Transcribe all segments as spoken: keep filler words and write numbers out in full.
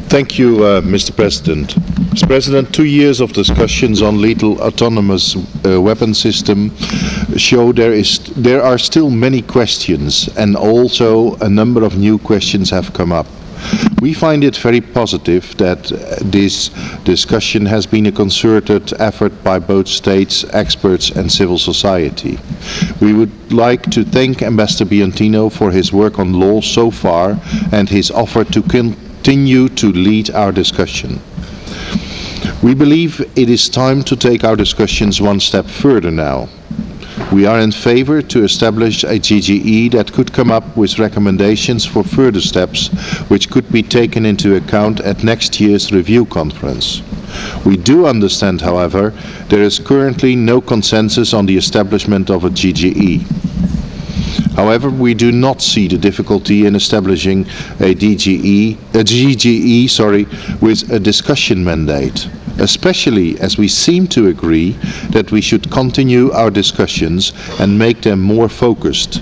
Thank you, uh, Mister President. Mister President, two years of discussions on lethal autonomous uh, weapon system show there is there are still many questions, and also a number of new questions have come up. We find it very positive that this discussion has been a concerted effort by both states, experts and civil society. We would like to thank Ambassador Biantino for his work on law so far and his offer to continue to lead our discussion. We believe it is time to take our discussions one step further now. We are in favor to establish a G G E that could come up with recommendations for further steps which could be taken into account at next year's review conference. We do understand, however, there is currently no consensus on the establishment of a G G E. However, we do not see the difficulty in establishing a D G E, a G G E sorry, with a discussion mandate, especially as we seem to agree that we should continue our discussions and make them more focused.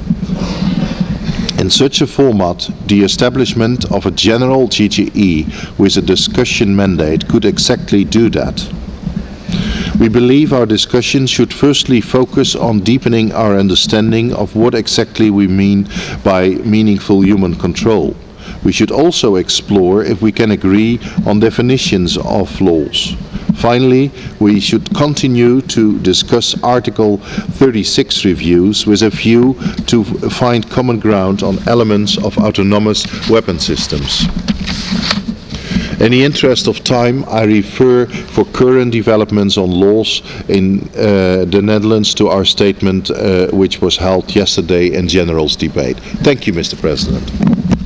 In such a format, the establishment of a general G G E with a discussion mandate could exactly do that. We believe our discussion should firstly focus on deepening our understanding of what exactly we mean by meaningful human control. We should also explore if we can agree on definitions of laws. Finally, we should continue to discuss Article thirty-six reviews with a view to find common ground on elements of autonomous weapon systems. In the interest of time, I refer for current developments on laws in uh, the Netherlands to our statement uh, which was held yesterday in General's debate. Thank you, Mister President.